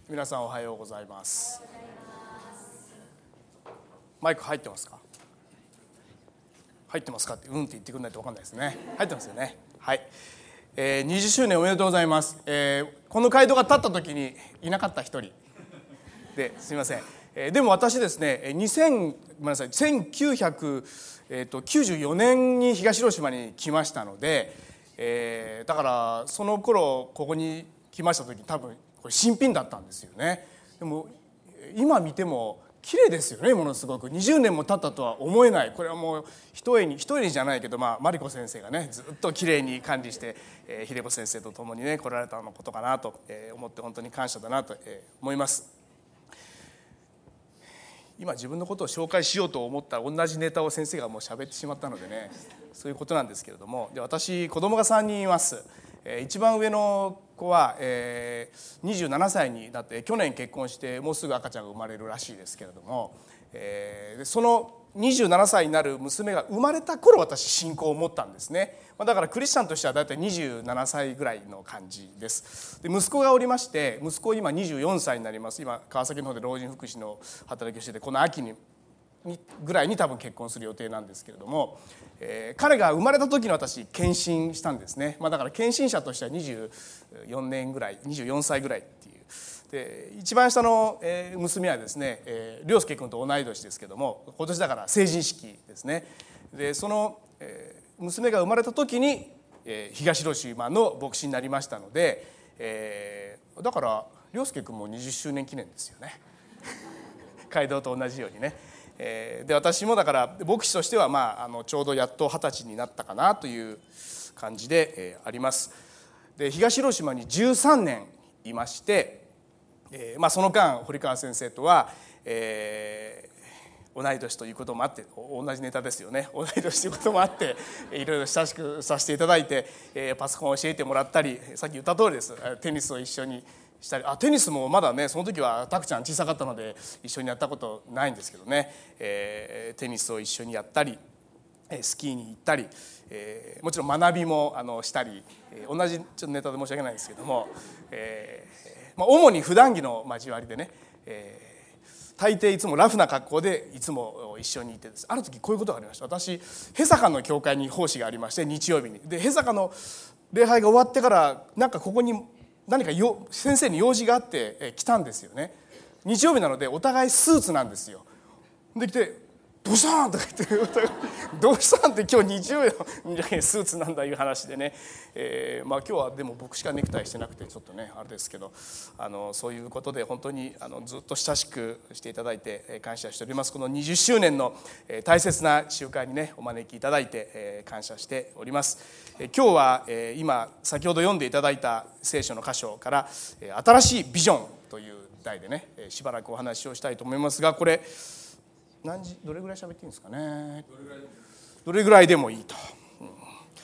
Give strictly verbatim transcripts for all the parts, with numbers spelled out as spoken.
皆さんおはようございます。マイク入ってますか？入ってますかってうんって言ってくれないと分かんないですね。入ってますよね。はい、えー、にじゅっしゅうねんおめでとうございます。えー、この街道が立った時にいなかった一人ですみません。えー、でも私ですね、にせんごめんなさいせんきゅうひゃくきゅうじゅうよねんに東広島に来ましたので、えー、だからその頃ここに来ました時多分これ新品だったんですよね。でも今見ても綺麗ですよね。ものすごくにじゅうねんも経ったとは思えない。これはもう一重に一重にじゃないけど、まあマリコ先生がねずっと綺麗に管理して、えー、秀子先生と共にね来られたのことかなと思って本当に感謝だなと思います。今自分のことを紹介しようと思った同じネタを先生がもう喋ってしまったのでね、そういうことなんですけれども、で私子供がさんにんいます。一番上の子はにじゅうななさいになって去年結婚してもうすぐ赤ちゃんが生まれるらしいですけれども、そのにじゅうななさいになる娘が生まれた頃私信仰を持ったんですね。だからクリスチャンとしてはだいたいにじゅうななさいぐらいの感じです。で息子がおりまして、息子今にじゅうよんさいになります。今川崎の方で老人福祉の働きをしてて、この秋にぐらいに多分結婚する予定なんですけれども、えー、彼が生まれた時の私献身したんですね。まあ、だから献身者としてはにじゅうよねんぐらいにじゅうよんさいぐらいっていう。で一番下の娘はですね、えー、涼介君と同い年ですけども、今年だから成人式ですね。でその、えー、娘が生まれた時に、えー、東広島の牧師になりましたので、えー、だから涼介君もにじゅっしゅうねん記念ですよね。街道と同じようにね。えー、で私もだから牧師としては、まあ、あのちょうどやっと二十歳になったかなという感じで、えー、あります。で東広島にじゅうさんねんいまして、えーまあ、その間堀川先生とは、えー、同い年ということもあって、同じネタですよね。同い年ということもあっていろいろ親しくさせていただいて、えー、パソコンを教えてもらったり、さっき言った通りです。テニスを一緒にしたり、あテニスもまだねその時はタクちゃん小さかったので一緒にやったことないんですけどね、えー、テニスを一緒にやったりスキーに行ったり、えー、もちろん学びもあのしたり、えー、同じちょっとネタで申し訳ないんですけども、えーまあ、主に普段着の交わりでね、えー、大抵いつもラフな格好でいつも一緒にいてです。ある時こういうことがありました。私ヘサカの教会に奉仕がありまして、日曜日にでヘサカの礼拝が終わってからなんかここに何かよ先生に用事があって来たんですよね。日曜日なのでお互いスーツなんですよ。で来て「どうしたん?」とか言ってお互い「どうしたん?」って今日日曜日のスーツなんだいう話でね、えー、まあ今日はでも僕しかネクタイしてなくてちょっとねあれですけど、あのそういうことで本当にあのずっと親しくしていただいて感謝しております。このにじゅっしゅうねんの大切な集会にねお招きいただいて感謝しております。今日は今先ほど読んでいただいた聖書の箇所から新しいビジョンという題でねしばらくお話をしたいと思いますが、これ何時どれぐらい喋っていいんですかね。どれぐらいでもいいと、うん、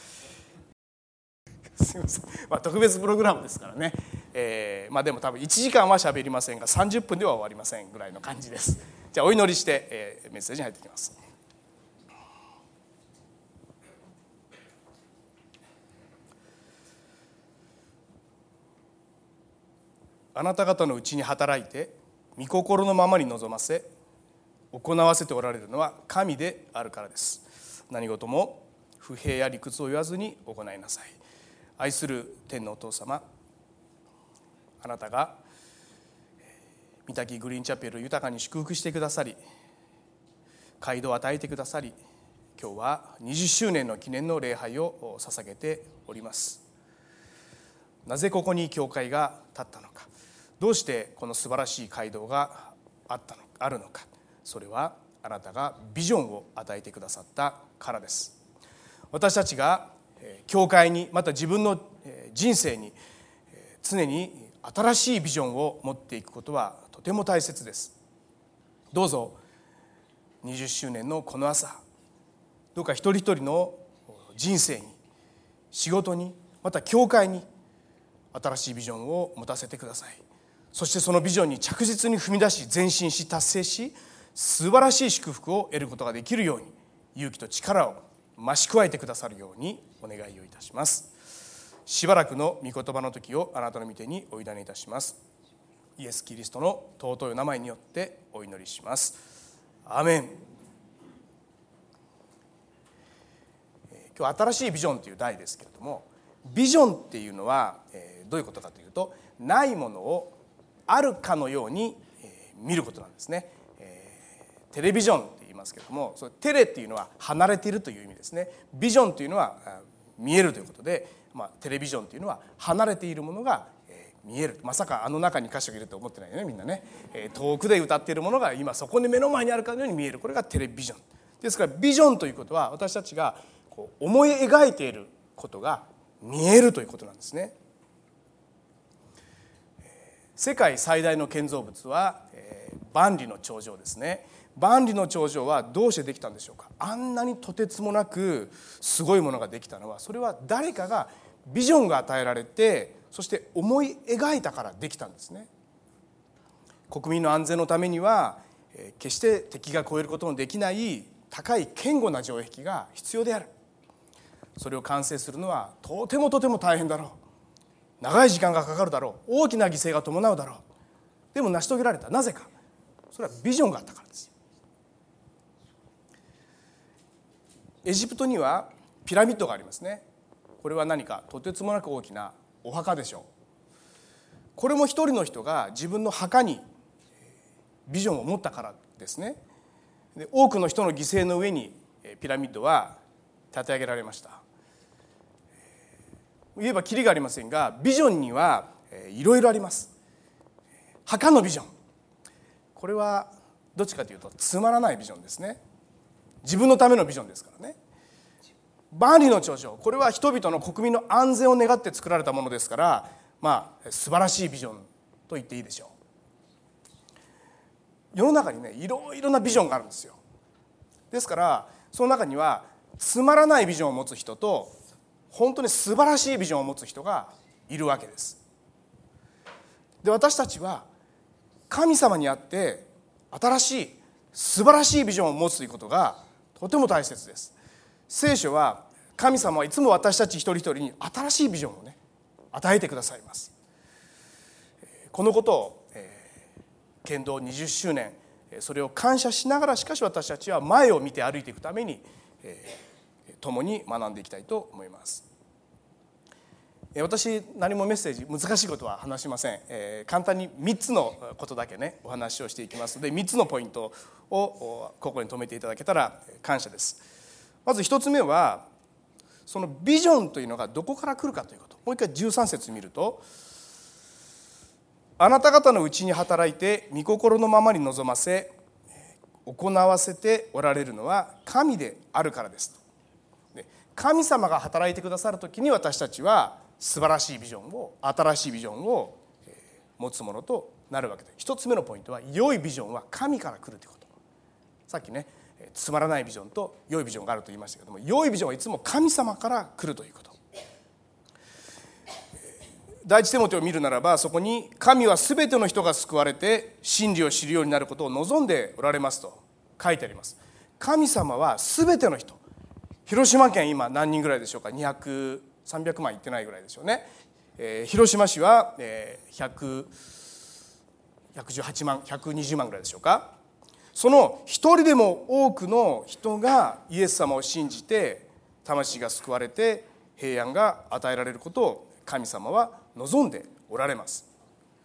すみません、まあ、特別プログラムですからね、えーまあ、でも多分いちじかんは喋りませんがさんじゅっぷんでは終わりませんぐらいの感じです。じゃあお祈りして、えー、メッセージに入っていきます。あなた方のうちに働いて御心のままに望ませ行わせておられるのは神であるからです。何事も不平や理屈を言わずに行いなさい。愛する天のお父様、あなたが御嶽グリーンチャペルを豊かに祝福してくださり、街道を与えてくださり、今日はにじゅっしゅうねんの記念の礼拝を捧げております。なぜここに教会が建ったのか、どうしてこの素晴らしい街道があったのあるのか、それはあなたがビジョンを与えてくださったからです。私たちが教会にまた自分の人生に常に新しいビジョンを持っていくことはとても大切です。どうぞにじゅっしゅうねんのこの朝、どうか一人一人の人生に、仕事に、また教会に新しいビジョンを持たせてください。そしてそのビジョンに着実に踏み出し前進し達成し、素晴らしい祝福を得ることができるように勇気と力を増し加えてくださるようにお願いをいたします。しばらくの御言葉の時をあなたの御手にお委ねいたします。 イエス・キリストの尊いお名前によってお祈りします。アーメン。今日新しいビジョンという題ですけれども、ビジョンっていうのはどういうことかというと、ないものをあるかのように見ることなんですね。テレビジョンって言いますけれども、それテレっていうのは離れているという意味ですね。ビジョンというのは見えるということで、まあ、テレビジョンというのは離れているものが見える。まさかあの中に歌詞を入れると思ってないよね、みんなね。遠くで歌っているものが今そこに目の前にあるかのように見える。これがテレビジョンですから、ビジョンということは私たちがこう思い描いていることが見えるということなんですね。世界最大の建造物は万里の長城ですね。万里の長城はどうしてできたんでしょうか。あんなにとてつもなくすごいものができたのは、それは誰かがビジョンが与えられて、そして思い描いたからできたんですね。国民の安全のためには決して敵が越えることのできない高い堅固な城壁が必要である。それを完成するのはとてもとても大変だろう。長い時間がかかるだろう。大きな犠牲が伴うだろう。でも成し遂げられた。なぜか。それはビジョンがあったからです。エジプトにはピラミッドがありますね。これは何かとてつもなく大きなお墓でしょう。これも一人の人が自分の墓にビジョンを持ったからですね。で、多くの人の犠牲の上にピラミッドは立て上げられました。言えばきりがありませんが、ビジョンにはいろいろあります。墓のビジョン、これはどっちかというとつまらないビジョンですね。自分のためのビジョンですからね。万里の長城、これは人々の国民の安全を願って作られたものですから、まあ素晴らしいビジョンと言っていいでしょう。世の中にね、いろいろなビジョンがあるんですよ。ですからその中にはつまらないビジョンを持つ人と本当に素晴らしいビジョンを持つ人がいるわけです。で、私たちは神様にあって新しい素晴らしいビジョンを持つということがとても大切です。聖書は神様はいつも私たち一人一人に新しいビジョンをね与えてくださいます。このことを、えー、剣道にじゅっしゅうねん、それを感謝しながら、しかし私たちは前を見て歩いていくために、えー、共に学んでいきたいと思います。私何もメッセージ難しいことは話しません。えー、簡単にみっつのことだけねお話をしていきますので、みっつのポイントをここに留めていただけたら感謝です。まずひとつめは、そのビジョンというのがどこから来るかということ。もう一回じゅうさん節見ると、あなた方のうちに働いて御心のままに望ませ行わせておられるのは神であるからですと。で、神様が働いてくださるときに私たちは素晴らしいビジョンを、新しいビジョンを持つものとなるわけで、一つ目のポイントは、良いビジョンは神から来るということ。さっきね、つまらないビジョンと良いビジョンがあると言いましたけども、良いビジョンはいつも神様から来るということ。第一テモテを見るならば、そこに神はすべての人が救われて真理を知るようになることを望んでおられますと書いてあります。神様はすべての人、広島県今何人ぐらいでしょうか。にひゃく、さんびゃくまんいってないぐらいでしょうね。えー、広島市はひゃく、ひゃくじゅうはちまん、ひゃくにじゅうまんぐらいでしょうか。その一人でも多くの人がイエス様を信じて魂が救われて平安が与えられることを神様は望んでおられます。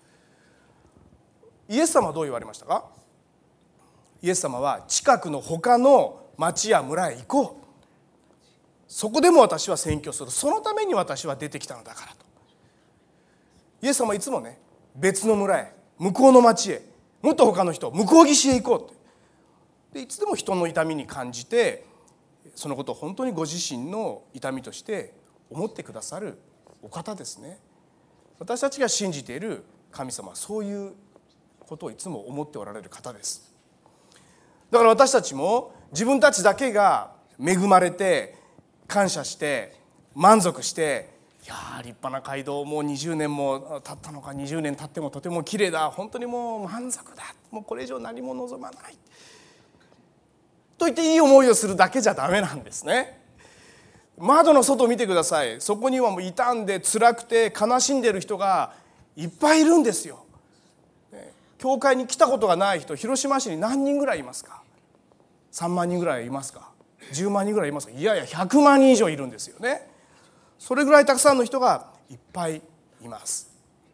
イエス様はどう言われましたか。イエス様は近くの他の町や村へ行こう、そこでも私は宣教する、そのために私は出てきたのだからと。イエス様はいつもね、別の村へ、向こうの町へ、もっと他の人、向こう岸へ行こうって。で、いつでも人の痛みに感じて、そのことを本当にご自身の痛みとして思ってくださるお方ですね。私たちが信じている神様はそういうことをいつも思っておられる方です。だから私たちも自分たちだけが恵まれて感謝して満足して、いやー立派な街道、もうにじゅうねんも経ったのか、にじゅうねん経ってもとても綺麗だ、本当にもう満足だ、もうこれ以上何も望まないと言っていい思いをするだけじゃダメなんですね。窓の外を見てください。そこにはもう傷んで辛くて悲しんでいる人がいっぱいいるんですよ。 教会に来たことがない人、広島市に何人ぐらいいますか？さんまんにんぐらいいますか？じゅうまんにんぐらいいますか？いやいやひゃくまんにん以上いるんですよね。それぐらいたくさんの人がいっぱいいます。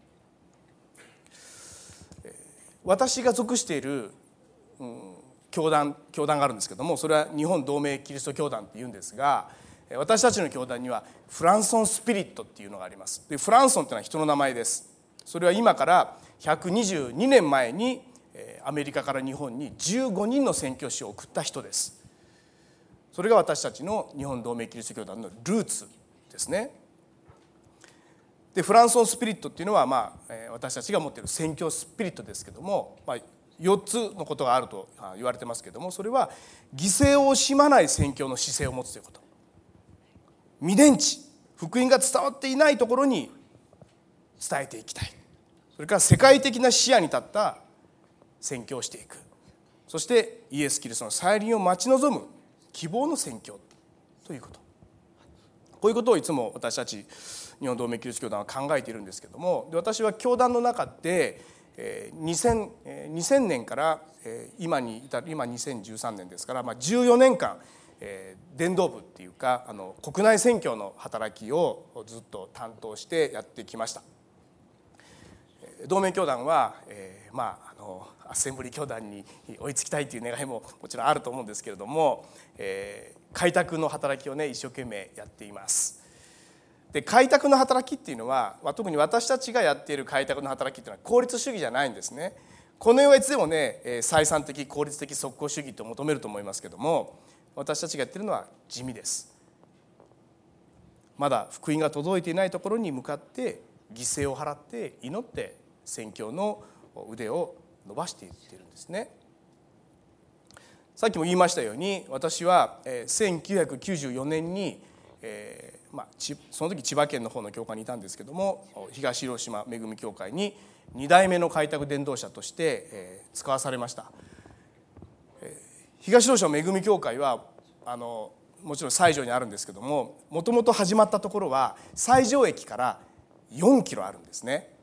私が属している、うん、教団教団があるんですけども、それは日本同盟キリスト教団っていうんですが、私たちの教団にはフランソンスピリットっていうのがあります。でフランソンというのは人の名前です。それは今からひゃくにじゅうにねんまえにアメリカから日本にじゅうごにんの宣教師を送った人です。それが私たちの日本同盟キリスト教団のルーツですね。でフランソンスピリットっていうのは、まあ、私たちが持っている宣教スピリットですけども、まあ、よっつのことがあると言われてますけども、それは犠牲を惜しまない宣教の姿勢を持つということ、未伝知、福音が伝わっていないところに伝えていきたい、それから世界的な視野に立った宣教をしていく、そしてイエス・キリストの再臨を待ち望む希望の宣教ということ、こういうことをいつも私たち日本同盟キリスト教団は考えているんですけども、で私は教団の中でにせんねんから今に至る、今にせんじゅうさんねんですから、まあ、じゅうよねんかん伝道部っていうか、あの国内宣教の働きをずっと担当してやってきました。同盟教団は、えー、まああのアッセンブリー教団に追いつきたいという願いももちろんあると思うんですけれども、えー、開拓の働きをね一生懸命やっています。で開拓の働きっていうのは、まあ、特に私たちがやっている開拓の働きっていうのは効率主義じゃないんですね。この世はいつでもね採算的効率的即効主義と求めると思いますけども、私たちがやっているのは地味です。まだ福音が届いていないところに向かって犠牲を払って祈って宣教の腕を伸ばしていっているんですね。さっきも言いましたように、私はせんきゅうひゃくきゅうじゅうよねんに、えーまあ、その時千葉県の方の教会にいたんですけども、東広島恵み教会にに代目の開拓伝道者として、えー、使わされました。えー、東広島恵み教会はあのもちろん西条にあるんですけども、もともと始まったところは西条駅からよんキロあるんですね。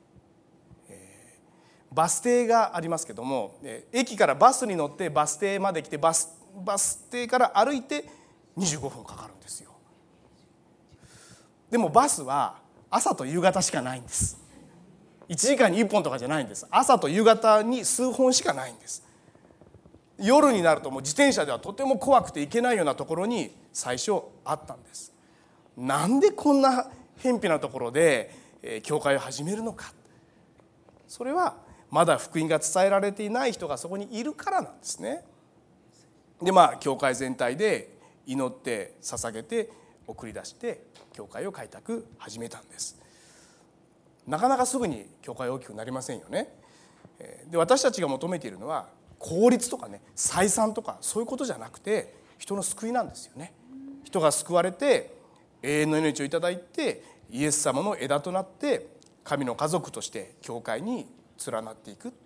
バス停がありますけども、駅からバスに乗ってバス停まで来て、バス、バス停から歩いてにじゅうごふんかかるんですよ。でもバスは朝と夕方しかないんです。いちじかんにいっぽんとかじゃないんです。朝と夕方に数本しかないんです。夜になるともう自転車ではとても怖くて行けないようなところに最初あったんです。なんでこんな偏僻なところで教会を始めるのか。それはまだ福音が伝えられていない人がそこにいるからなんですね。でまあ教会全体で祈って捧げて送り出して教会を開拓始めたんです。なかなかすぐに教会大きくなりませんよね。で私たちが求めているのは効率とかね、採算とかそういうことじゃなくて、人の救いなんですよね。人が救われて永遠の命をいただいて、イエス様の枝となって神の家族として教会に連なっていく。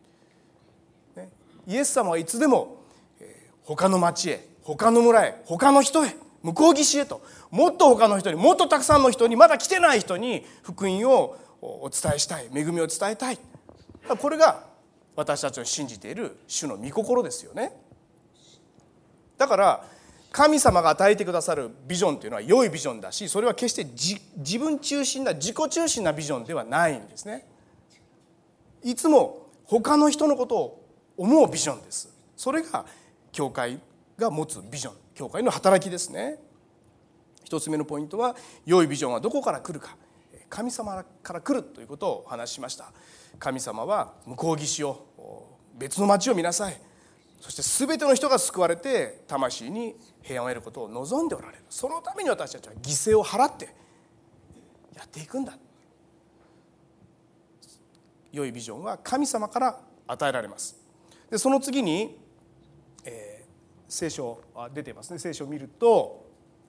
イエス様はいつでも他の町へ、他の村へ、他の人へ、向こう岸へと、もっと他の人に、もっとたくさんの人に、まだ来てない人に福音をお伝えしたい、恵みを伝えたい。これが私たちの信じている主の御心ですよね。だから神様が与えてくださるビジョンというのは良いビジョンだし、それは決して自、自分中心な、自己中心なビジョンではないんですね。いつも他の人のことを思うビジョンです。それが教会が持つビジョン、教会の働きですね。一つ目のポイントは、良いビジョンはどこから来るか、神様から来るということをお話ししました。神様は向こう岸を、別の町を見なさい、そして全ての人が救われて魂に平安を得ることを望んでおられる。そのために私たちは犠牲を払ってやっていくんだ。良いビジョンは神様から与えられます。でその次に、えー、聖書出ていますね。聖書を見ると、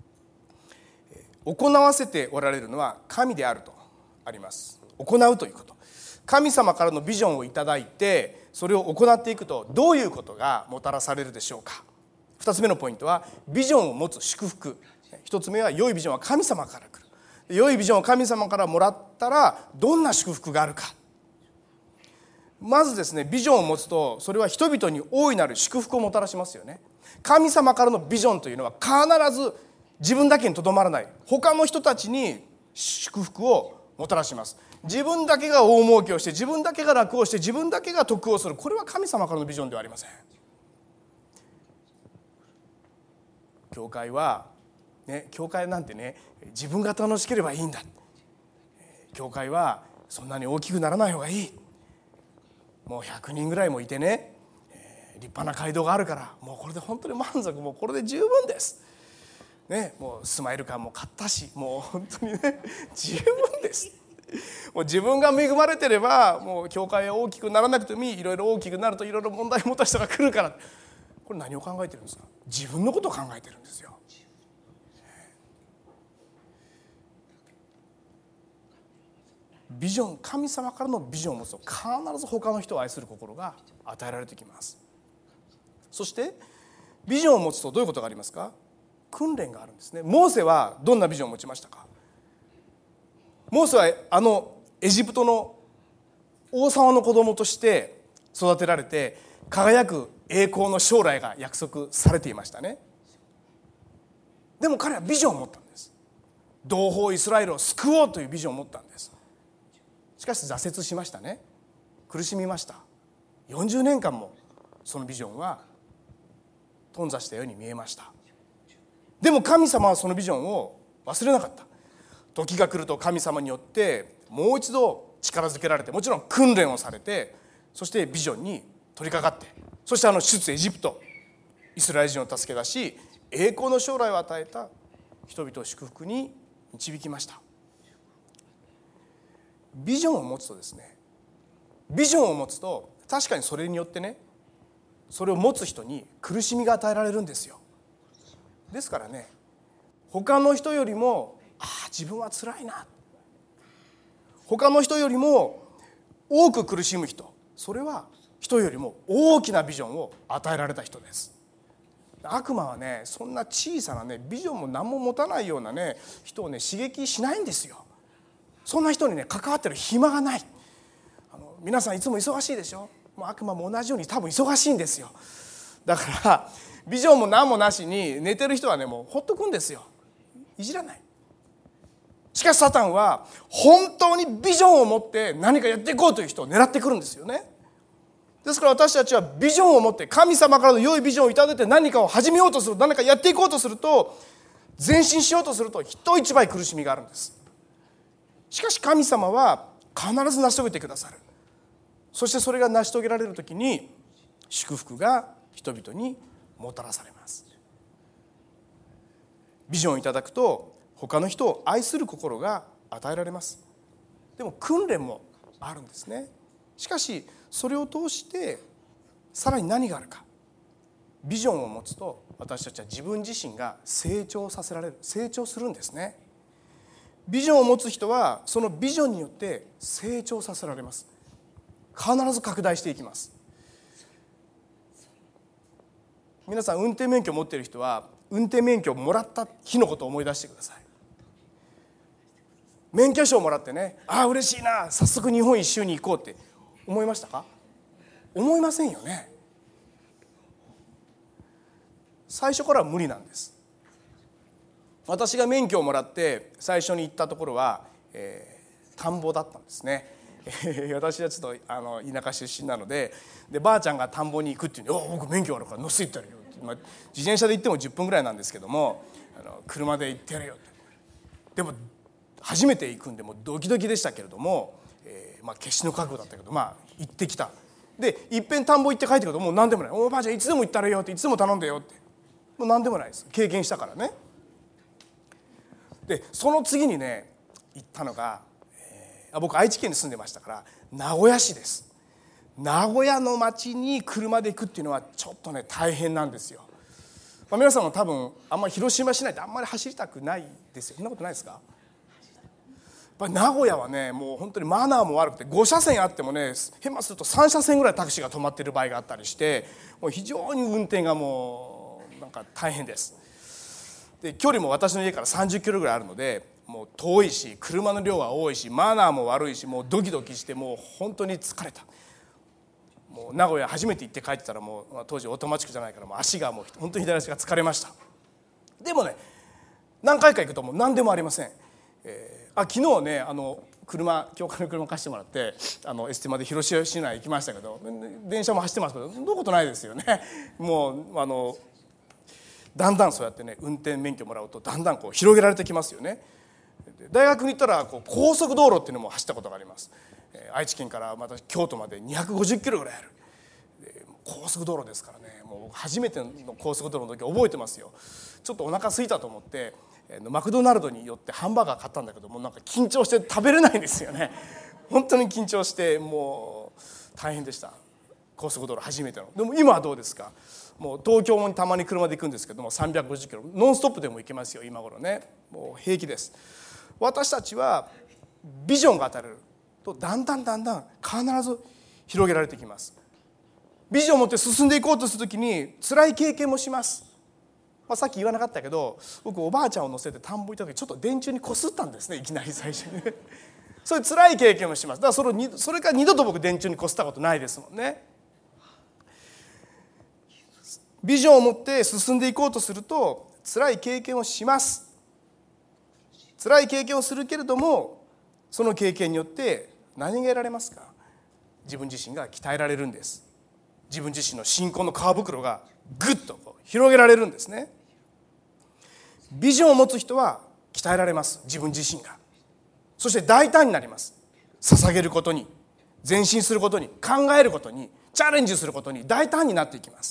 行わせておられるのは神であるとあります。行うということ、神様からのビジョンをいただいてそれを行っていくと、どういうことがもたらされるでしょうか。二つ目のポイントは、ビジョンを持つ祝福。一つ目は、良いビジョンは神様から来る。良いビジョンを神様からもらったらどんな祝福があるか。 まずですね、ビジョンを持つと、それは人々に大いなる祝福をもたらしますよね。神様からのビジョンというのは必ず自分だけにとどまらない、他の人たちに祝福をもたらします。自分だけが大儲けをして、自分だけが楽をして、自分だけが得をする、これは神様からのビジョンではありません。教会はね、教会なんてね、自分が楽しければいいんだ。教会はそんなに大きくならない方がいい。もうひゃくにんぐらいもいてね、立派な街道があるから、もうこれで本当に満足、もうこれで十分です、ね、もうスマイル感も買ったし、もう本当にね十分です。もう自分が恵まれてれば、もう教会は大きくならなくてもいい。いろいろ大きくなるといろいろ問題を持った人が来るから、これ何を考えてるんですか？自分のことを考えてるんですよ。ビジョン、神様からのビジョンを持つと必ず他の人を愛する心が与えられてきます。そしてビジョンを持つとどういうことがありますか？訓練があるんですね。モーセはどんなビジョンを持ちましたか？モーセはあのエジプトの王様の子供として育てられて、輝く栄光の将来が約束されていましたね。でも彼はビジョンを持ったんです。同胞イスラエルを救おうというビジョンを持ったんです。しかし挫折しましたね。苦しみました。よんじゅうねんかんもそのビジョンは頓挫したように見えました。でも神様はそのビジョンを忘れなかった。時が来ると神様によってもう一度力づけられて、もちろん訓練をされて、そしてビジョンに取り掛かって、そしてあの出エジプト、イスラエル人を助け出し、栄光の将来を与えた人々を祝福に導きました。ビジョンを持つとですね、ビジョンを持つと確かにそれによってね、それを持つ人に苦しみが与えられるんですよ。ですからね、他の人よりも、ああ自分は辛いな、他の人よりも多く苦しむ人、それは人よりも大きなビジョンを与えられた人です。悪魔はね、そんな小さなね、ビジョンも何も持たないようなね人をね刺激しないんですよ。そんな人にね関わってる暇がない。あの皆さんいつも忙しいでしょ。もう悪魔も同じように多分忙しいんですよ。だからビジョンも何もなしに寝てる人はね、もうほっとくんですよ。いじらない。しかしサタンは本当にビジョンを持って何かやっていこうという人を狙ってくるんですよね。ですから私たちはビジョンを持って、神様からの良いビジョンをいただいて何かを始めようとする、何かやっていこうとすると、前進しようとすると人一倍苦しみがあるんです。しかし神様は必ず成し遂げてくださる。そしてそれが成し遂げられるときに祝福が人々にもたらされます。ビジョンをいただくと他の人を愛する心が与えられます。でも訓練もあるんですね。しかしそれを通してさらに何があるか。ビジョンを持つと私たちは自分自身が成長させられる、成長するんですね。ビジョンを持つ人はそのビジョンによって成長させられます。必ず拡大していきます。皆さん運転免許を持っている人は運転免許をもらった日のことを思い出してください。免許証をもらってね、ああ嬉しいな、早速日本一周に行こうって思いましたか？思いませんよね。最初からは無理なんです。私が免許をもらって最初に行ったところは、えー、田んぼだったんですね。私はちょっとあの田舎出身なので、でばあちゃんが田んぼに行くっていうのに、お僕免許あるから乗せて行ってやるよ、まあ、自転車で行ってもじゅっぷんぐらいなんですけども、あの車で行ってやるよって。でも初めて行くんでもうドキドキでしたけれども、えーまあ、決死の覚悟だったけど、まあ行ってきた。でいっぺん田んぼ行って帰ってくるともう何でもない。おばあちゃんいつでも行ったらよって、いつでも頼んでよって、もう何でもないです。経験したからね。でその次にね行ったのが、えー、僕愛知県に住んでましたから名古屋市です。名古屋の町に車で行くっていうのはちょっとね大変なんですよ。まあ、皆さんも多分あんまり広島市内ってあんまり走りたくないですよ。そんなことないですか？やっぱり名古屋はねもう本当にマナーも悪くて、ご車線あってもね変まするとさん車線ぐらいタクシーが止まっている場合があったりして、もう非常に運転がもうなんか大変です。で距離も私の家からさんじゅっキロぐらいあるので、もう遠いし車の量は多いしマナーも悪いし、もうドキドキしてもう本当に疲れた。 もう名古屋初めて行って帰ってたら、もう当時オートマチックじゃないからもう足がもう本当に左足が疲れました。でもね、何回か行くともう何でもありません。えー、あ昨日ね、あの車教会の車貸してもらってあのエスティマで広島市内行きましたけど、電車も走ってますけどどういうことないですよね。もうあのだんだんそうやってね、運転免許もらうとだんだんこう広げられてきますよね。大学に行ったらこう高速道路っていうのも走ったことがあります。愛知県からまた京都までにひゃくごじゅっキロぐらいある高速道路ですからね。もう初めての高速道路の時覚えてますよ。ちょっとお腹空いたと思ってマクドナルドに寄ってハンバーガー買ったんだけど、もうなんか緊張して食べれないんですよね。本当に緊張してもう大変でした。高速道路初めての。でも今はどうですか。もう東京もたまに車で行くんですけども、さんびゃくごじゅっキロノンストップでも行けますよ今頃ね。もう平気です。私たちはビジョンが与えられるとだんだんだんだん必ず広げられてきます。ビジョンを持って進んでいこうとするときに辛い経験もします。まあ、さっき言わなかったけど、僕おばあちゃんを乗せて田んぼ行った時ちょっと電柱にこすったんですね、いきなり最初に。そういう辛い経験をします。だからそれにそれから二度と僕電柱にこすったことないですもんね。ビジョンを持って進んでいこうとすると辛い経験をします。辛い経験をするけれども、その経験によって何が得られますか。自分自身が鍛えられるんです。自分自身の信仰の皮袋がぐっとこう広げられるんですね。ビジョンを持つ人は鍛えられます。自分自身が。そして大胆になります。捧げることに、前進することに、考えることに、チャレンジすることに大胆になっていきます。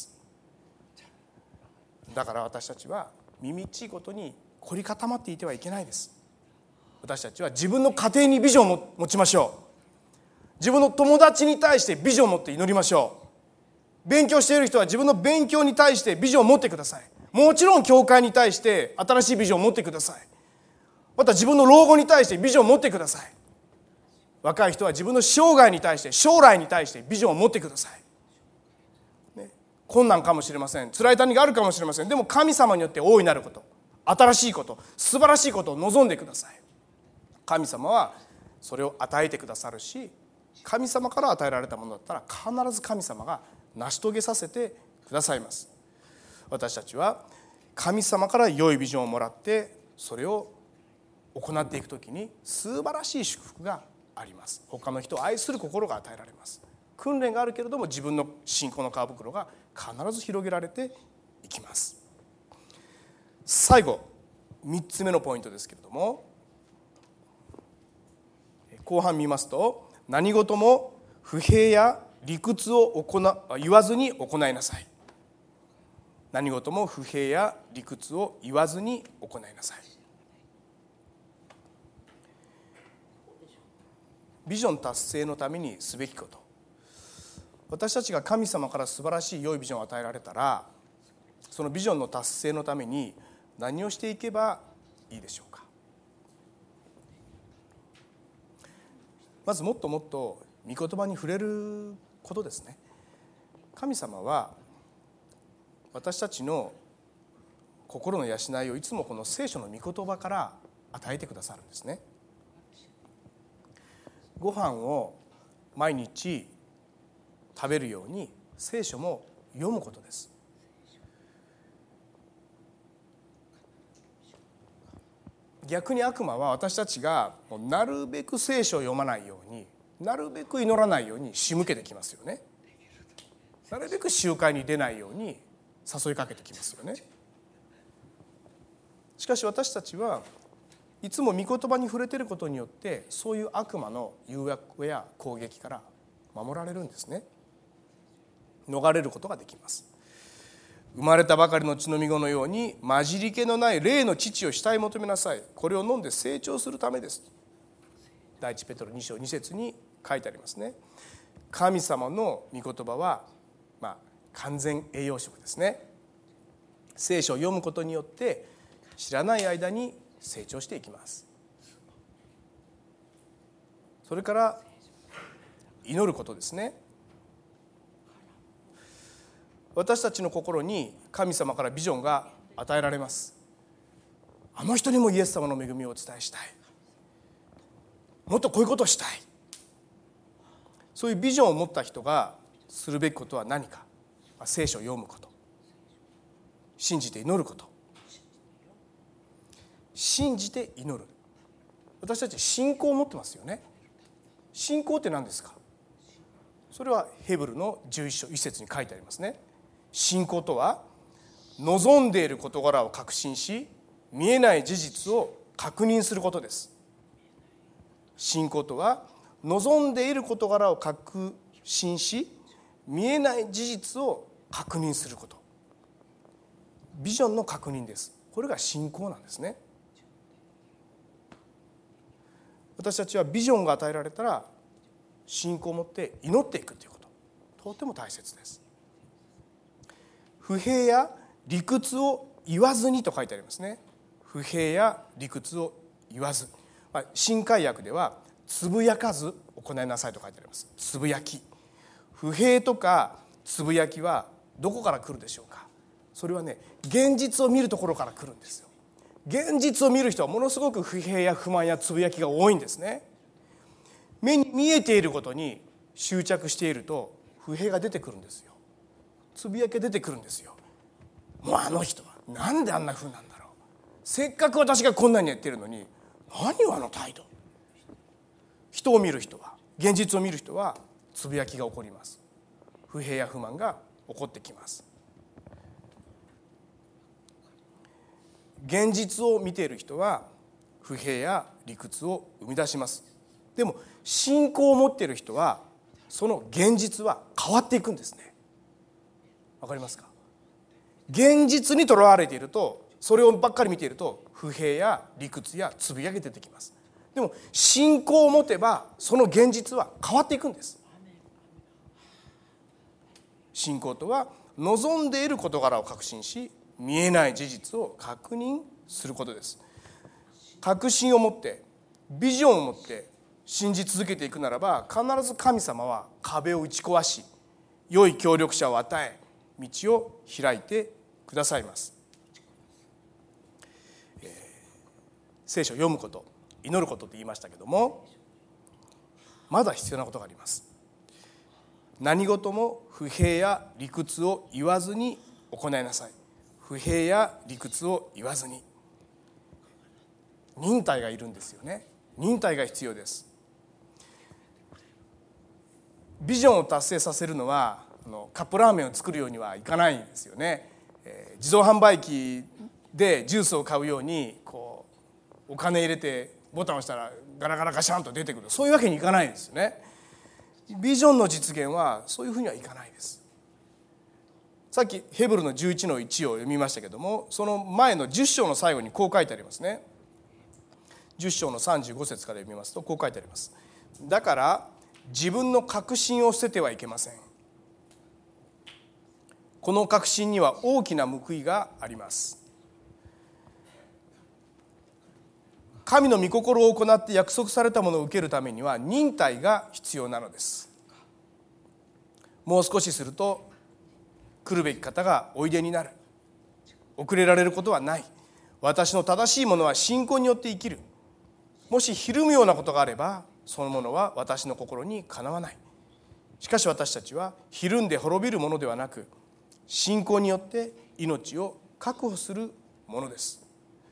だから私たちは耳っちいことに凝り固まっていてはいけないです。私たちは自分の家庭にビジョンを持ちましょう。自分の友達に対してビジョンを持って祈りましょう。勉強している人は自分の勉強に対してビジョンを持ってください。もちろん教会に対して新しいビジョンを持ってください。また自分の老後に対してビジョンを持ってください。若い人は自分の生涯に対して、将来に対してビジョンを持ってください、ね、困難かもしれません。辛い谷があるかもしれません。でも神様によって大いなること、新しいこと、素晴らしいことを望んでください。神様はそれを与えてくださるし、神様から与えられたものだったら必ず神様が成し遂げさせてくださいます。私たちは神様から良いビジョンをもらってそれを行っていくときに素晴らしい祝福があります。他の人を愛する心が与えられます。訓練があるけれども自分の信仰の皮袋が必ず広げられていきます。最後みっつめのポイントですけれども、後半見ますと、何事も不平や理屈を行言わずに行いなさい。何事も不平や理屈を言わずに行いなさい。ビジョン達成のためにすべきこと。私たちが神様から素晴らしい良いビジョンを与えられたら、そのビジョンの達成のために何をしていけばいいでしょうか。まずもっともっと御言葉に触れることですね。神様は私たちの心の養いをいつもこの聖書の御言葉から与えてくださるんですね。ご飯を毎日食べるように聖書も読むことです。逆に悪魔は私たちがなるべく聖書を読まないように、なるべく祈らないように仕向けてきますよね。なるべく集会に出ないように誘いかけてきますよね。しかし私たちはいつも御言葉に触れていることによってそういう悪魔の誘惑や攻撃から守られるんですね。逃れることができます。生まれたばかりの血のみ子のように混じり気のない霊の乳を慕い求めなさい。これを飲んで成長するためです。第一ペトロに章に節に書いてありますね。神様の御言葉は、まあ、完全栄養食ですね。聖書を読むことによって知らない間に成長していきます。それから祈ることですね。私たちの心に神様からビジョンが与えられます。あの人にもイエス様の恵みをお伝えしたい、もっとこういうことをしたい、そういうビジョンを持った人がするべきことは何か。聖書を読むこと、信じて祈ること、信じて祈る。私たち信仰を持ってますよね。信仰って何ですか。それはヘブルのじゅういっ章いち節に書いてありますね。信仰とは望んでいる事柄を確信し、見えない事実を確認することです。信仰とは望んでいる事柄を確信し、見えない事実を確認すること。ビジョンの確認です。これが信仰なんですね。私たちはビジョンが与えられたら信仰を持って祈っていくということ、とても大切です。不平や理屈を言わずにと書いてありますね。不平や理屈を言わず、新海訳ではつぶやかず行いなさいと書いてあります。つぶやき、不平とかつぶやきはどこから来るでしょうか。それはね、現実を見るところから来るんですよ。現実を見る人はものすごく不平や不満やつぶやきが多いんですね。目に見えていることに執着していると不平が出てくるんですよ。つぶやきが出てくるんですよ。もうあの人はなんであんな風なんだろう、せっかく私がこんなに言ってるのに何よあの態度。人を見る人は、現実を見る人はつぶやきが起こります。不平や不満が起こってきます。現実を見ている人は不平や理屈を生み出します。でも信仰を持っている人はその現実は変わっていくんですね。わかりますか。現実にとらわれていると、それをばっかり見ていると不平や理屈やつぶやきが出てきます。でも信仰を持てばその現実は変わっていくんです。信仰とは望んでいる事柄を確信し、見えない事実を確認することです。確信を持ってビジョンを持って信じ続けていくならば、必ず神様は壁を打ち壊し、良い協力者を与え、道を開いてくださいます。えー、聖書を読むこと、祈ることと言いましたけども、まだ必要なことがあります。何事も不平や理屈を言わずに行いなさい。不平や理屈を言わずに。忍耐がいるんですよね。忍耐が必要です。ビジョンを達成させるのはあのカップラーメンを作るようにはいかないんですよね。えー、自動販売機でジュースを買うようにこうお金入れてボタンを押したらガラガラガシャンと出てくる、そういうわけにいかないですよね。ビジョンの実現はそういうふうにはいかないです。さっきヘブルのじゅういちのいちを読みましたけども、その前のじゅっ章の最後にこう書いてありますね。じゅっ章のさんじゅうご節から読みますとこう書いてあります。だから自分の確信を捨ててはいけません。この確信には大きな報いがあります。神の御心を行って約束されたものを受けるためには忍耐が必要なのです。もう少しすると来るべき方がおいでになる。遅れられることはない。私の正しいものは信仰によって生きる。もしひるむようなことがあればそのものは私の心にかなわない。しかし私たちはひるんで滅びるものではなく、信仰によって命を確保するものです。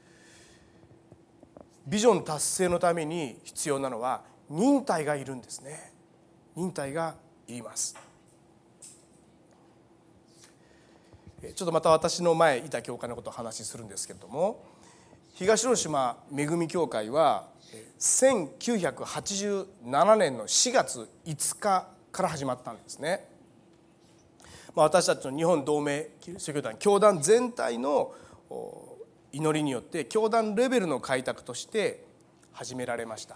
ビジョン達成のために必要なのは忍耐がいるんですね。忍耐がいります。ちょっとまた私の前いた教会のことを話しするんですけれども、東広島恵み教会はせんきゅうひゃくはちじゅうななねんのしがついつかから始まったんですね。私たちの日本同盟キリスト教団教団全体の祈りによって教団レベルの開拓として始められました。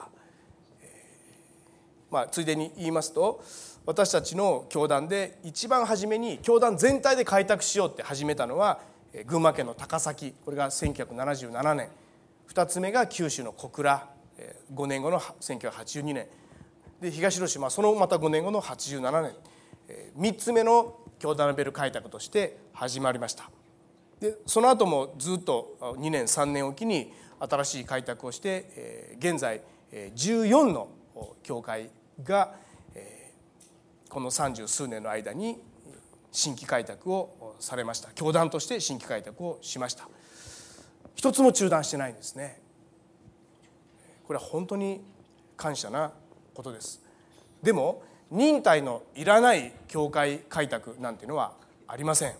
まあ、ついでに言いますと、私たちの教団で一番初めに教団全体で開拓しようって始めたのは群馬県の高崎、これがせんきゅうひゃくななじゅうななねん、ふたつめが九州の小倉、ごねんごのせんきゅうひゃくはちじゅうにねんで、東広島そのまたごねんごのはちじゅうななねん、みっつめの教団レベル開拓として始まりました。でその後もずっとにねんさんねんおきに新しい開拓をして、現在じゅうよんの教会がこの三十数年の間に新規開拓をされました。教団として新規開拓をしました。一つも中断してないんですね。これは本当に感謝なことです。でも忍耐のいらない教会開拓なんていうのはありません。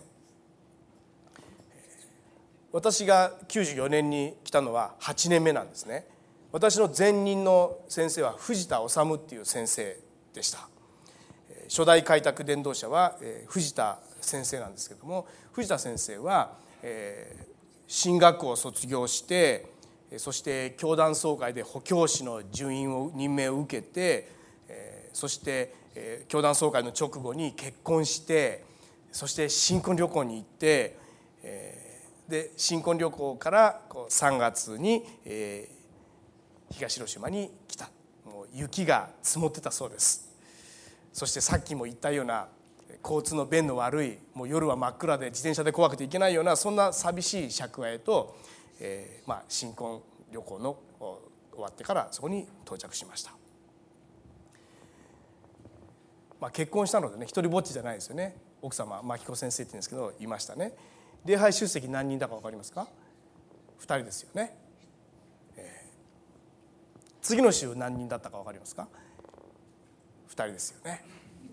私がきゅうじゅうよねんに来たのははちねんめなんですね。私の前任の先生は藤田治っていう先生でした。初代開拓伝道者は藤田先生なんですけども、藤田先生は神学校を卒業して、そして教団総会で補教師の準任を任命を受けて、そして教団総会の直後に結婚して、そして新婚旅行に行って、で新婚旅行からさんがつに東広島に来た。もう雪が積もってたそうです。そしてさっきも言ったような交通の便の悪い、もう夜は真っ暗で自転車で怖くて行けないような、そんな寂しい借家へと、えーまあ、新婚旅行の終わってからそこに到着しました。まあ、結婚したのでね、一人ぼっちじゃないですよね。奥様牧子先生って言うんですけどいましたね。礼拝出席何人だか分かりますか？ふたりですよね。えー、次の週何人だったか分かりますか？ふたりですよね。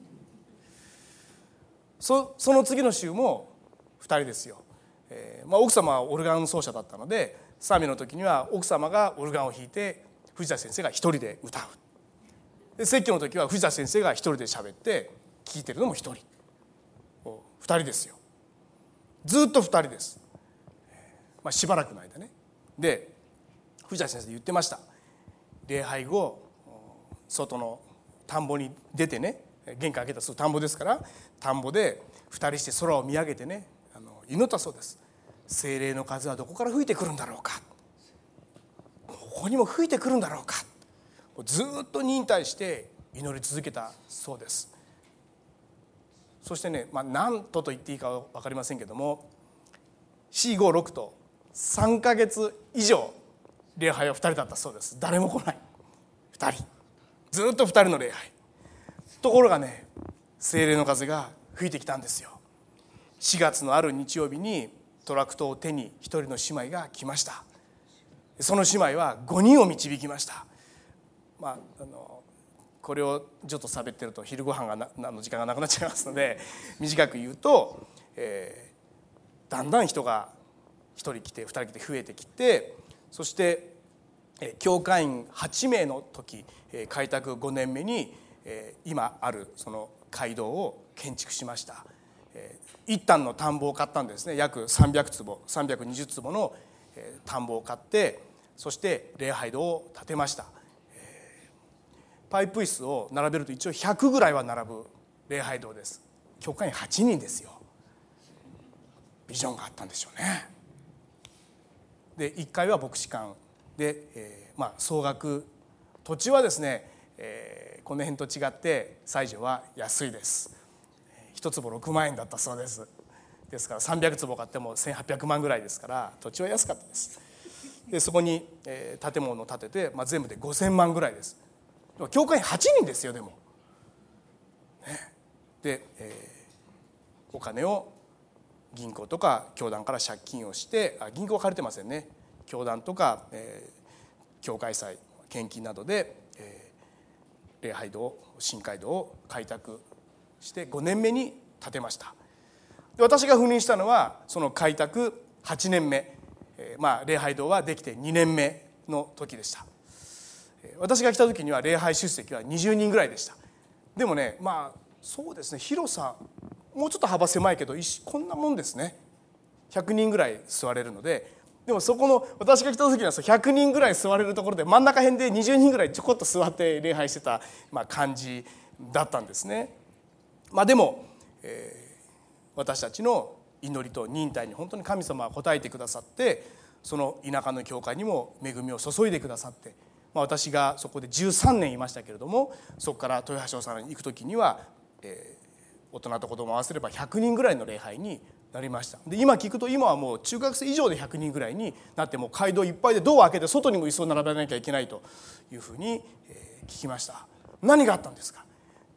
そ, その次の週もふたりですよ。えーまあ、奥様はオルガン奏者だったので、賛美の時には奥様がオルガンを弾いて藤田先生が一人で歌う。で説教の時は藤田先生が一人で喋って聞いてるのも一人。ふたりですよ。ずっとふたりです。まあ、しばらくの間ね。で藤田先生言ってました。礼拝後外の田んぼに出てね、玄関開けたらすぐ田んぼですから、田んぼでふたりして空を見上げてね、あの祈ったそうです。聖霊の風はどこから吹いてくるんだろうか、ここにも吹いてくるんだろうか、ずっと忍耐して祈り続けたそうです。そしてね、まあ、何とと言っていいか分かりませんけども、よん、ご、ろくとさんかげつ以上礼拝はふたりだったそうです。誰も来ないふたり、ずっとふたりの礼拝。ところがね、聖霊の風が吹いてきたんですよ。しがつのある日曜日にトラクトを手に一人の姉妹が来ました。その姉妹はごにんを導きました。まあ、あのこれをちょっと喋ってると昼ご飯がなの時間がなくなっちゃいますので短く言うと、えー、だんだん人がひとり来てふたり来て増えてきて、そして教会員はちめいの時、開拓ごねんめに今あるその街道を建築しました。一反の田んぼを買ったんですね。約さんびゃくつぼさんびゃくにじゅうつぼの田んぼを買って、そして礼拝堂を建てました。パイプ椅子を並べると一応ひゃくぐらいは並ぶ礼拝堂です。教会員はちにんですよ。ビジョンがあったんでしょうね。でいっかいは牧師館で、えーまあ、総額土地はですね、えー、この辺と違って西条は安いです。一坪ろくまんえんだったそうです。ですからさんびゃくつぼ買ってもせんはっぴゃくまんぐらいですから、土地は安かったです。でそこに、えー、建物を建てて、まあ、全部でごせんまんぐらいです。教会員はちにんですよ。でも、ね、で、えー、お金を銀行とか教団から借金をして、あ銀行は借りてませんね。教団とか、えー、教会祭献金などで、えー、礼拝堂新会堂を開拓してごねんめに建てました。で私が赴任したのはその開拓はちねんめ、えーまあ、礼拝堂はできてにねんめの時でした。私が来た時には礼拝出席はにじゅうにんぐらいでした。でもね、まあそうですね、広さもうちょっと幅狭いけどこんなもんですね。ひゃくにんぐらい座れるので、でもそこの私が来た時にはひゃくにんぐらい座れるところで真ん中辺でにじゅうにんぐらいちょこっと座って礼拝してた、まあ、感じだったんですね。まあでも、えー、私たちの祈りと忍耐に本当に神様は応えてくださって、その田舎の教会にも恵みを注いでくださって、まあ、私がそこでじゅうさんねんいましたけれども、そこから豊橋おさらに行く時には、えー、大人と子供を合わせればひゃくにんぐらいの礼拝になりました。で今聞くと今はもう中学生以上でひゃくにんぐらいになって、もう街道いっぱいでドアを開けて外にも椅子を並べなきゃいけないというふうに聞きました。何があったんですか？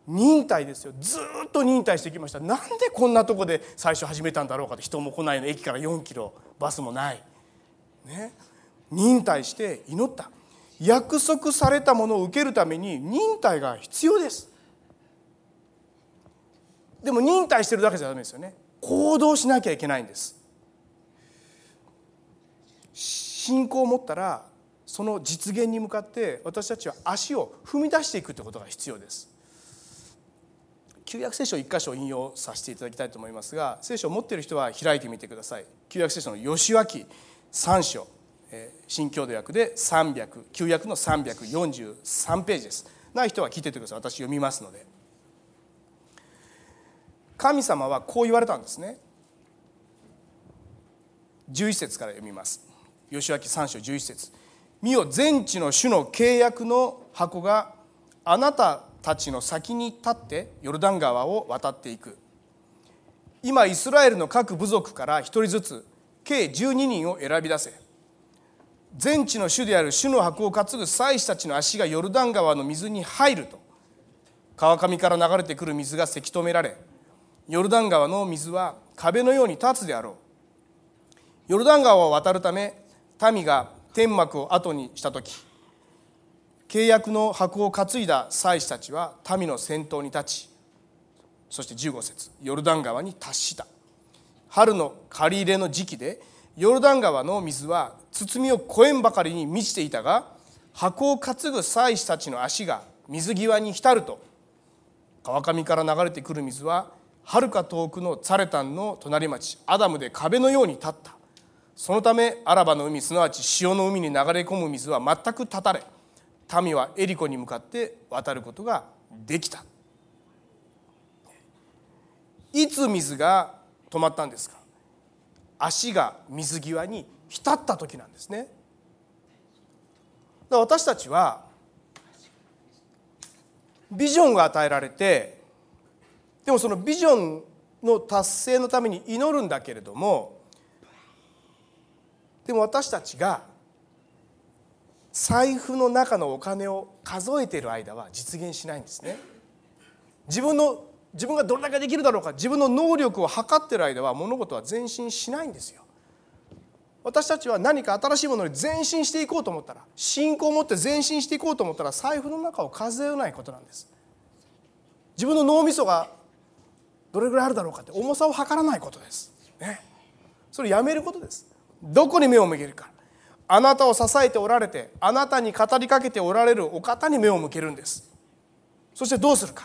忍耐ですよ。ずっと忍耐してきました。なんでこんなとこで最初始めたんだろうかって。人も来ないの、駅からよんキロ、バスもない、ね、忍耐して祈った。約束されたものを受けるために忍耐が必要です。でも忍耐してるだけじゃダメですよね。行動しなきゃいけないんです。信仰を持ったらその実現に向かって私たちは足を踏み出していくということが必要です。旧約聖書を一箇所引用させていただきたいと思いますが、聖書を持っている人は開いてみてください。旧約聖書の義訳さん章、新共同訳でさんびゃく、旧約のさんびゃくよんじゅうさんページです。ない人は聞いててください。私読みますので。神様はこう言われたんですね。じゅういち節から読みます。義訳さん章じゅういち節。見よ、全地の主の契約の箱があなたたちの先に立ってヨルダン川を渡っていく。今イスラエルの各部族から一人ずつ計じゅうににんを選び出せ。全地の主である主の箱を担ぐ祭司たちの足がヨルダン川の水に入ると、川上から流れてくる水がせき止められ、ヨルダン川の水は壁のように立つであろう。ヨルダン川を渡るため民が天幕を後にしたとき、契約の箱を担いだ祭司たちは民の先頭に立ち、そしてじゅうご節、ヨルダン川に達した。春の借り入れの時期でヨルダン川の水は包みを越えんばかりに満ちていたが、箱を担ぐ祭司たちの足が水際に浸ると、川上から流れてくる水ははるか遠くのツァレタンの隣町アダムで壁のように立った。そのためアラバの海、すなわち潮の海に流れ込む水は全く断たれ、民はエリコに向かって渡ることができた。いつ水が止まったんですか。足が水際に浸った時なんですね。だから私たちはビジョンが与えられて、でもそのビジョンの達成のために祈るんだけれども、でも私たちが財布の中のお金を数えている間は実現しないんですね。自分の自分がどれだけできるだろうか、自分の能力を測っている間は物事は前進しないんですよ。私たちは何か新しいものに前進していこうと思ったら、信仰を持って前進していこうと思ったら、財布の中を数えないことなんです。自分の脳みそがどれぐらいあるだろうかって重さを測らないことです、ね、それやめることです。どこに目を向けるか。あなたを支えておられて、あなたに語りかけておられるお方に目を向けるんです。そしてどうするか。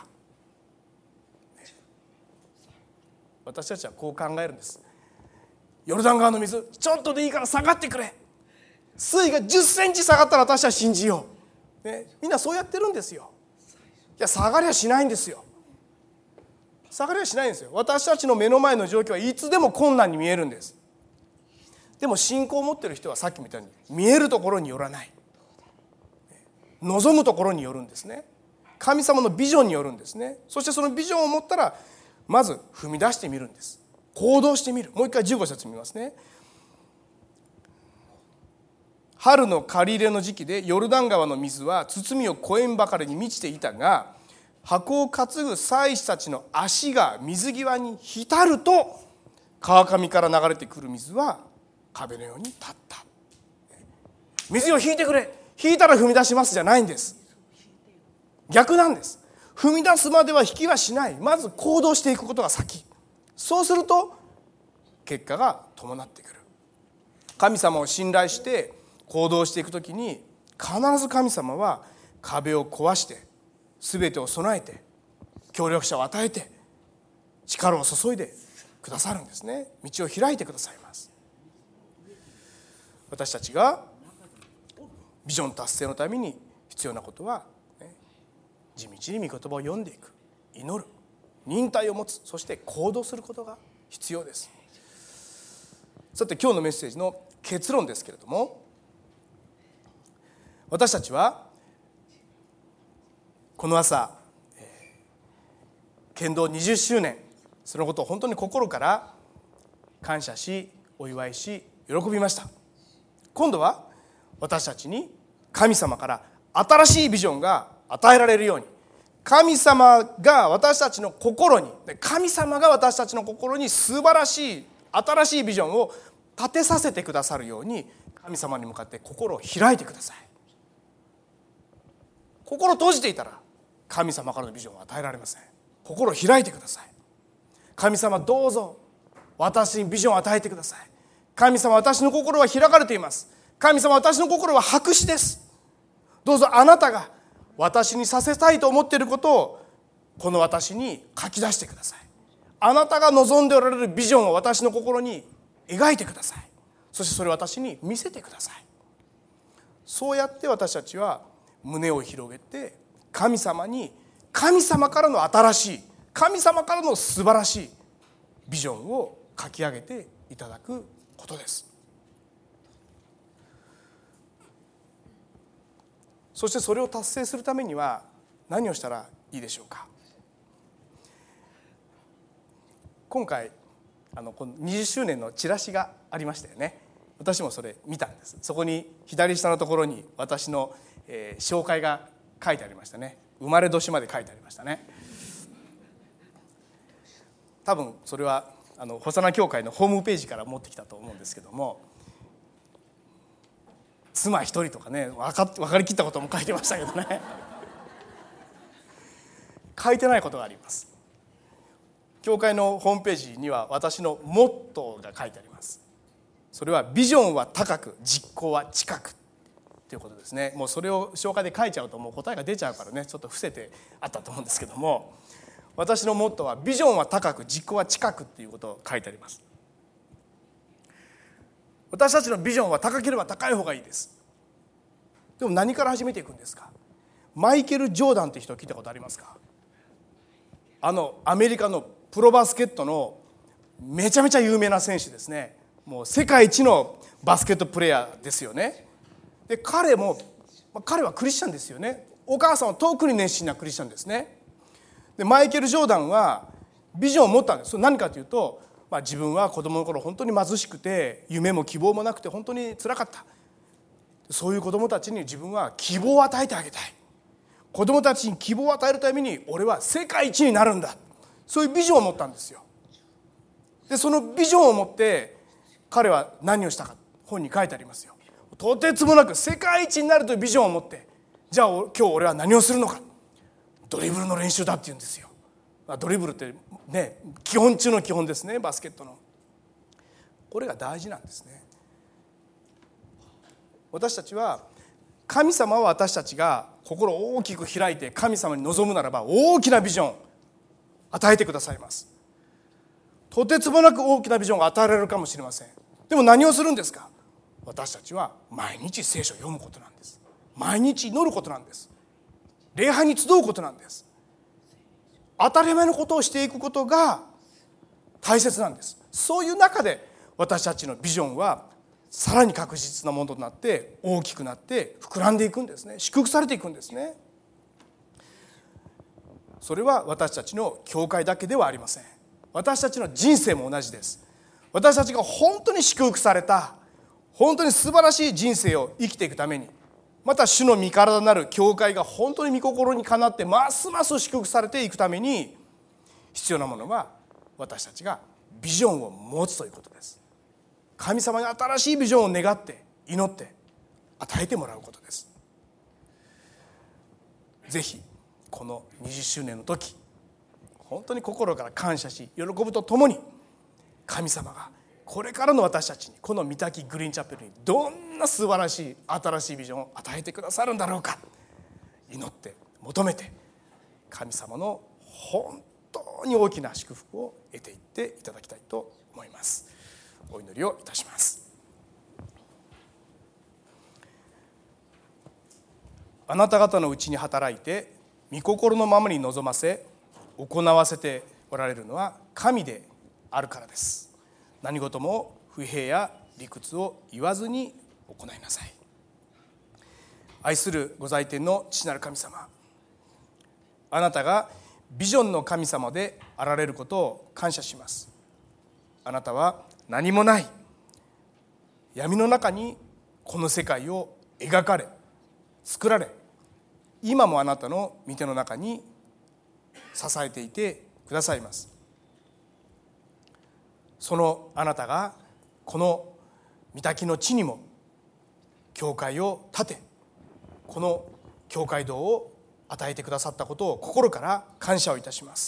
私たちはこう考えるんです。ヨルダン川の水ちょっとでいいから下がってくれ。水位がじゅっセンチ下がったら私は信じよう、ね、みんなそうやってるんですよ。いや下がりはしないんですよ。下がりはしないんですよ。私たちの目の前の状況はいつでも困難に見えるんです。でも信仰を持っている人はさっきみたいに見えるところによらない、望むところによるんですね。神様のビジョンによるんですね。そしてそのビジョンを持ったらまず踏み出してみるんです。行動してみる。もう一回じゅうご節見ますね。春の借り入れの時期でヨルダン川の水は包みを越えんばかりに満ちていたが、箱を担ぐ祭司たちの足が水際に浸ると、川上から流れてくる水は壁のように立った。水を引いてくれ、引いたら踏み出しますじゃないんです。逆なんです。踏み出すまでは引きはしない。まず行動していくことが先。そうすると結果が伴ってくる。神様を信頼して行動していくときに、必ず神様は壁を壊して全てを備えて協力者を与えて力を注いでくださるんですね。道を開いてくださいます。私たちがビジョン達成のために必要なことは、ね、地道に御言葉を読んでいく、祈る、忍耐を持つ、そして行動することが必要です。さて今日のメッセージの結論ですけれども、私たちはこの朝剣道にじゅっしゅうねん、そのことを本当に心から感謝しお祝いし喜びました。今度は私たちに神様から新しいビジョンが与えられるように、 神様が私たちの心に神様が私たちの心に素晴らしい新しいビジョンを立てさせてくださるように、神様に向かって心を開いてください。心を閉じていたら神様からのビジョンは与えられません。心を開いてください。神様、どうぞ私にビジョンを与えてください。神様、私の心は開かれています。神様、私の心は白紙です。どうぞあなたが私にさせたいと思っていることをこの私に書き出してください。あなたが望んでおられるビジョンを私の心に描いてください。そしてそれを私に見せてください。そうやって私たちは胸を広げて神様に、神様からの新しい、神様からの素晴らしいビジョンを書き上げていただくことです。そしてそれを達成するためには何をしたらいいでしょうか。今回あのこのにじゅっしゅうねんのチラシがありましたよね。私もそれ見たんです。そこに左下のところに私の、えー、紹介が書いてありましたね。生まれ年まで書いてありましたね。多分それはあのホサナ教会のホームページから持ってきたと思うんですけども、妻一人とかね、分かっ分かりきったことも書いてましたけどね書いてないことがあります。教会のホームページには私のモットーが書いてあります。それはビジョンは高く、実行は近くということですね。もうそれを紹介で書いちゃうともう答えが出ちゃうからね、ちょっと伏せてあったと思うんですけども、私のモットーはビジョンは高く、実行は近くっていうことを書いてあります。私たちのビジョンは高ければ高い方がいいです。でも何から始めていくんですか。マイケル・ジョーダンって人聞いたことありますか。あのアメリカのプロバスケットのめちゃめちゃ有名な選手ですね。もう世界一のバスケットプレーヤーですよね。で彼も彼はクリスチャンですよね。お母さんは特に熱心なクリスチャンですね。でマイケル・ジョーダンはビジョンを持ったんです。それ何かというと、まあ、自分は子供の頃本当に貧しくて夢も希望もなくて本当に辛かった。そういう子供たちに自分は希望を与えてあげたい。子供たちに希望を与えるために俺は世界一になるんだ。そういうビジョンを持ったんですよ。でそのビジョンを持って彼は何をしたか、本に書いてありますよ。とてつもなく世界一になるというビジョンを持って、じゃあ今日俺は何をするのか。ドリブルの練習だって言うんですよ。ドリブルってね、基本中の基本ですね、バスケットの。これが大事なんですね。私たちは神様は私たちが心を大きく開いて神様に望むならば大きなビジョンを与えてくださいます。とてつもなく大きなビジョンが与えられるかもしれません。でも何をするんですか。私たちは毎日聖書を読むことなんです。毎日祈ることなんです。礼拝に集うことなんです。当たり前のことをしていくことが大切なんです。そういう中で私たちのビジョンはさらに確実なものとなって大きくなって膨らんでいくんですね。祝福されていくんですね。それは私たちの教会だけではありません。私たちの人生も同じです。私たちが本当に祝福された、本当に素晴らしい人生を生きていくために、また主の御体なる教会が本当に御心にかなってますます祝福されていくために必要なものは私たちがビジョンを持つということです。神様に新しいビジョンを願って祈って与えてもらうことです。ぜひこのにじゅっしゅうねんの時、本当に心から感謝し喜ぶとともに、神様がこれからの私たちにこの御嶽グリーンチャペルにどんな素晴らしい新しいビジョンを与えてくださるんだろうか、祈って求めて神様の本当に大きな祝福を得ていっていただきたいと思います。お祈りをいたします。あなた方のうちに働いて御心のままに望ませ行わせておられるのは神であるからです。何事も不平や理屈を言わずに行いなさい。愛するご在天の父なる神様、あなたがビジョンの神様であられることを感謝します。あなたは何もない闇の中にこの世界を描かれ作られ、今もあなたの御手の中に支えていてくださいます。そのあなたがこの御嶽の地にも教会を建て、この教会堂を与えてくださったことを心から感謝をいたします。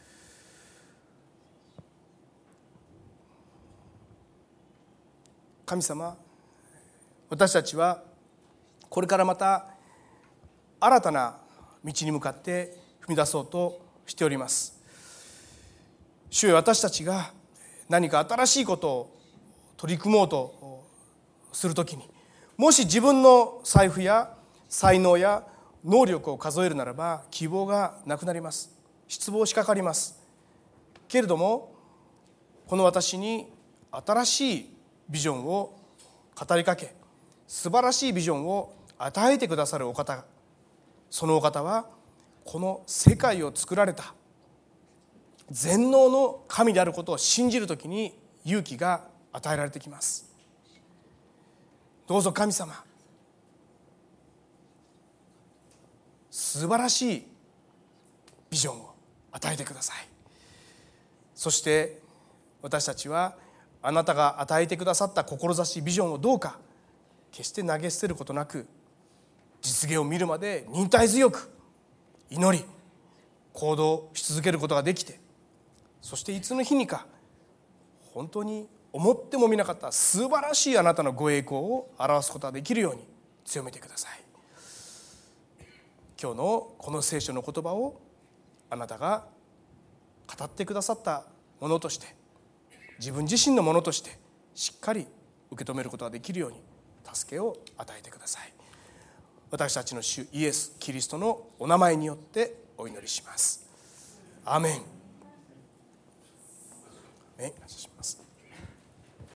神様、私たちはこれからまた新たな道に向かって踏み出そうとしております。主よ、私たちが何か新しいことを取り組もうとするときに、もし自分の財布や才能や能力を数えるならば希望がなくなります。失望しかかります。けれどもこの私に新しいビジョンを語りかけ、素晴らしいビジョンを与えてくださるお方、そのお方はこの世界を作られた全能の神であることを信じるときに勇気が与えられてきます。どうぞ神様、素晴らしいビジョンを与えてください。そして私たちはあなたが与えてくださった志ビジョンをどうか決して投げ捨てることなく、実現を見るまで忍耐強く祈り行動し続けることができて、そしていつの日にか本当に思ってもみなかった素晴らしいあなたのご栄光を表すことができるように強めてください。今日のこの聖書の言葉をあなたが語ってくださったものとして、自分自身のものとしてしっかり受け止めることができるように助けを与えてください。私たちの主イエス・キリストのお名前によってお祈りします。アーメン。感謝します。